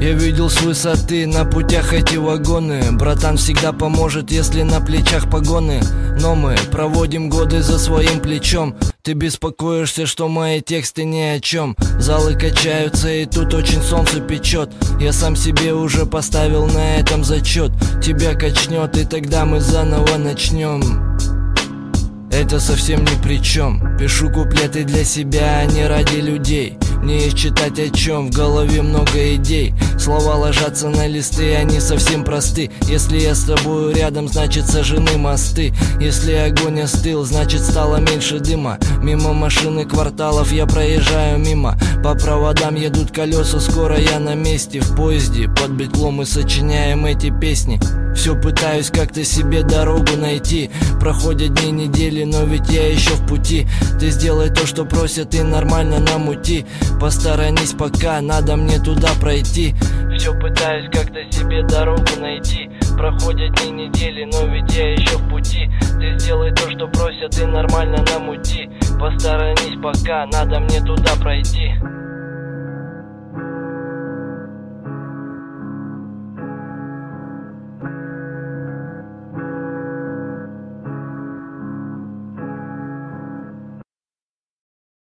Я видел с высоты на путях эти вагоны. Братан всегда поможет, если на плечах погоны. Но мы проводим годы за своим плечом. Ты беспокоишься, что мои тексты ни о чем. Залы качаются и тут очень солнце печет. Я сам себе уже поставил на этом зачет. Тебя качнет и тогда мы заново начнем. Это совсем ни при чем. Пишу куплеты для себя, а не ради людей. Мне есть читать о чем, в голове много идей. Слова ложатся на листы, они совсем просты. Если я с тобою рядом, значит сожжены мосты. Если огонь остыл, значит стало меньше дыма. Мимо машины кварталов я проезжаю мимо. По проводам едут колеса, скоро я на месте. В поезде под битлом мы сочиняем эти песни. Все пытаюсь как-то себе дорогу найти. Проходят дни, недели, но ведь я еще в пути. Ты сделай то, что просят, и нормально намути. Посторонись пока, надо мне туда пройти. Все пытаюсь как-то себе дорогу найти. Проходят дни, недели, но ведь я еще в пути. Ты сделай то, что просят, и нормально намути. Посторонись пока, надо мне туда пройти.